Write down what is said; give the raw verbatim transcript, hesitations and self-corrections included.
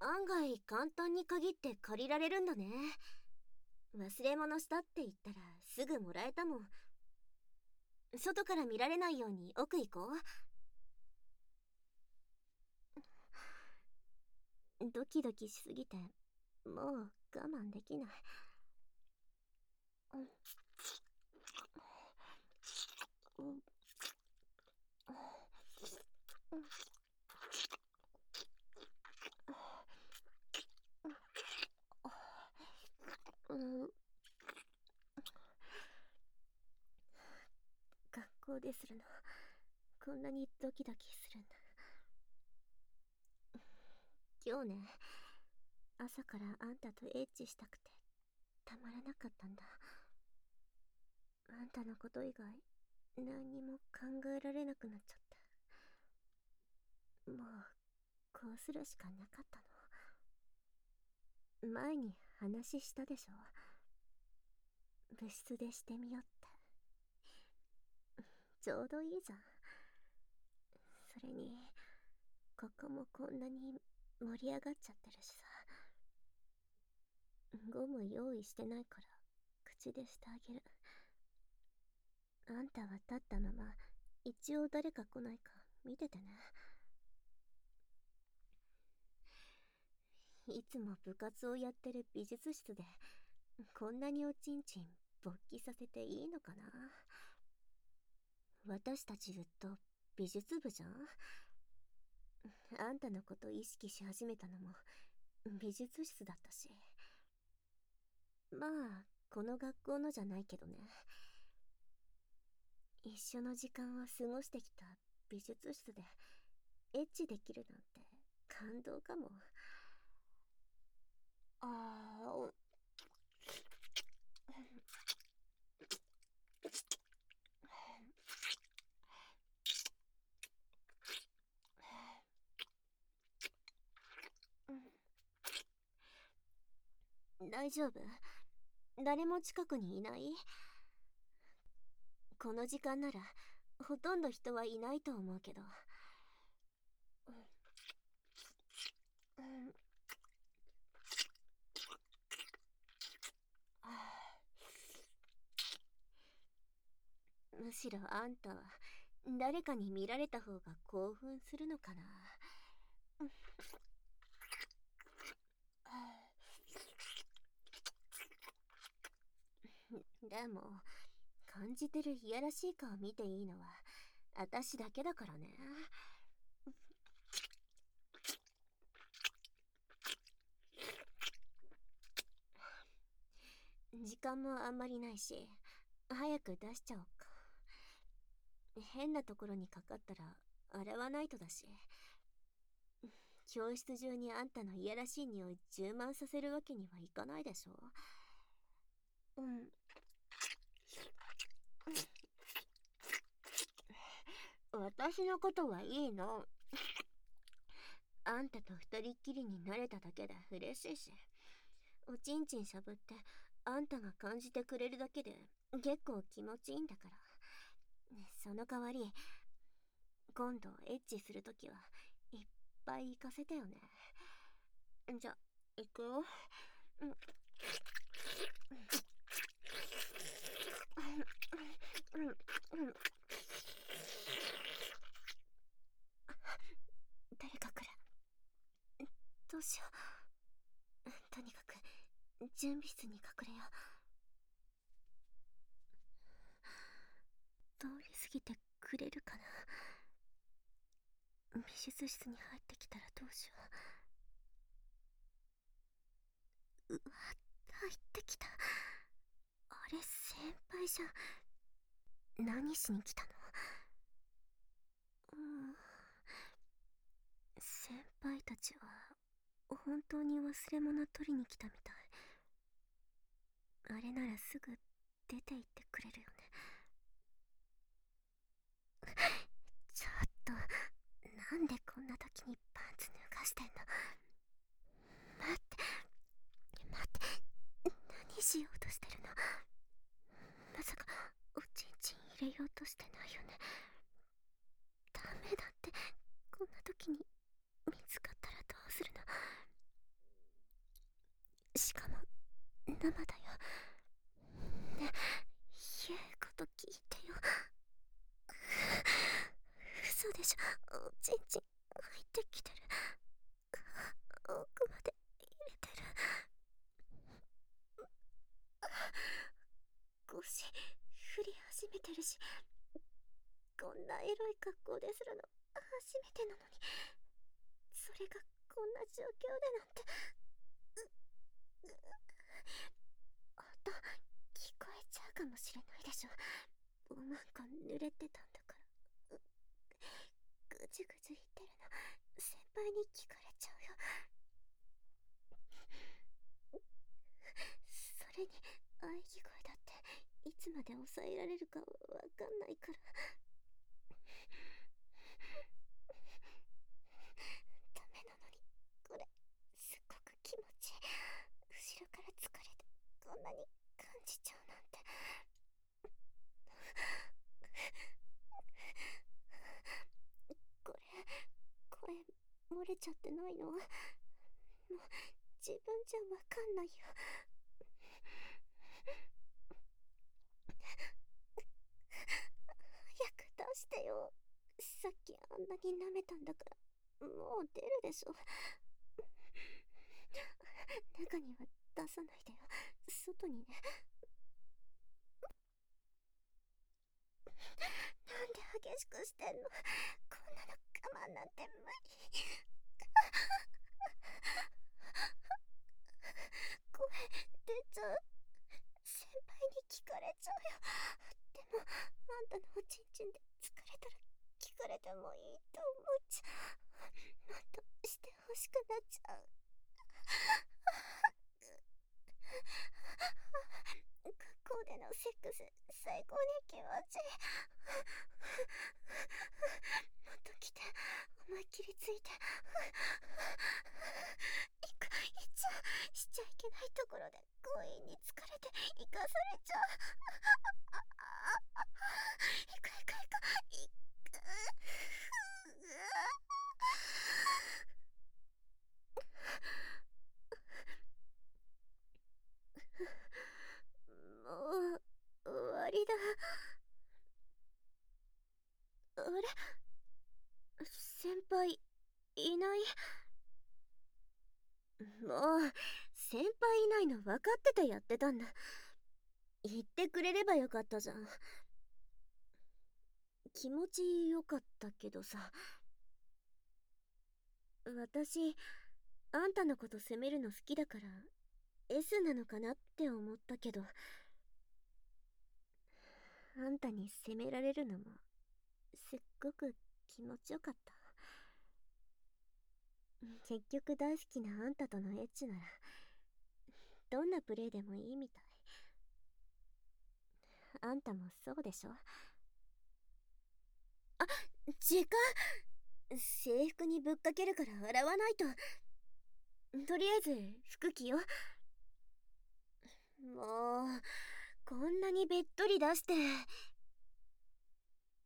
案外簡単に限って借りられるんだね。忘れ物したって言ったらすぐもらえたもん。外から見られないように奥行こう。ドキドキしすぎてもう我慢できない。うん、学校でするのこんなにドキドキするんだ。今日ね、朝からあんたとエッチしたくてたまらなかったんだ。あんたのこと以外何にも考えられなくなっちゃった。もうこうするしかなかったの。前に話したでしょ。部室でしてみよって。ちょうどいいじゃん。それにここもこんなに盛り上がっちゃってるしさ。ゴム用意してないから口でしてあげる。あんたは立ったまま一応誰か来ないか見ててね。いつも部活をやってる美術室でこんなにおちんちん勃起させていいのかな。私たちずっと美術部じゃん。あんたのこと意識し始めたのも美術室だったし。まあこの学校のじゃないけどね。一緒の時間を過ごしてきた美術室でエッチできるなんて感動かも。あー、大丈夫？誰も近くにいない？この時間ならほとんど人はいないと思うけど。うん、むしろあんたは誰かに見られた方が興奮するのかな。でも感じてるいやらしい顔見ていいのは私だけだからね。時間もあんまりないし早く出しちゃおうか。変なところにかかったら洗わないとだし。教室中にあんたのいやらしい匂い充満させるわけにはいかないでしょ。うん。私のことはいいの。あんたと二人っきりになれただけで嬉しいし、おちんちんしゃぶってあんたが感じてくれるだけで結構気持ちいいんだから。その代わり今度エッチするときはいっぱい行かせてよね。じゃ、行くよ。うん。誰か来る。どうしよう。とにかく準備室に隠れよう。通り過ぎてくれるかな。美術室に入ってきたらどうしよう。うわ、入ってきた。あれ先輩じゃん。何しに来たの？うん、先輩たちは本当に忘れ物取りに来たみたい。あれならすぐ出て行ってくれるよね。ちょっとなんでこんな時にパンツ脱がしてんの？待って待って、何しようとしてるの？まさかおちんちん入れようとしてないよね？ダメだって。こんな時に見つかったらどうするの？ しかも生だよ。ね、言うこと聞いてよ。嘘でしょ。おちんちん入ってきてる。奥まで入れてる。腰振り始めてるし、こんなエロい格好でするの初めてなのに、それがこんな状況でなんて。音聞こえちゃうかもしれないでしょ。おまんこ濡れてたんだから。ぐちゅぐちゅ言ってるの先輩に聞かれちゃうよ。それに喘ぎ声だっていつまで抑えられるかわかんないから。ダメなのにこれすっごく気持ちいい。後ろから疲れてこんなに感じちゃうなんて。これ声漏れちゃってないの？もう自分じゃわかんないよ。早く出してよ。さっきあんなに舐めたんだからもう出るでしょ。中には出さないでよ、外にね。なんで激しくしてんの？こんなの我慢なんて無理。声出ちゃう。先輩に聞かれちゃうよ。でもあんたのおちんちんで疲れたら聞かれてもいいと思っちゃう。もっとしてほしくなっちゃう。学校でのセックス最高に気持ちいい。もっと来て、思いっきりついて。いく、いっちゃしちゃいけないところで強引に疲れて生かされちゃう。いくいくいくいく。もう終わりだ。あれ、先輩いない。もう先輩いないの分かっててやってたんだ。言ってくれればよかったじゃん。気持ちよかったけどさ。私あんたのこと責めるの好きだから S なのかなって思ったけど、あんたに責められるのもすっごく気持ちよかった。結局大好きなあんたとのエッチならどんなプレイでもいいみたい。あんたもそうでしょ？あ、時間制服にぶっかけるから洗わないと。とりあえず服着よ。もうこんなにべっとり出して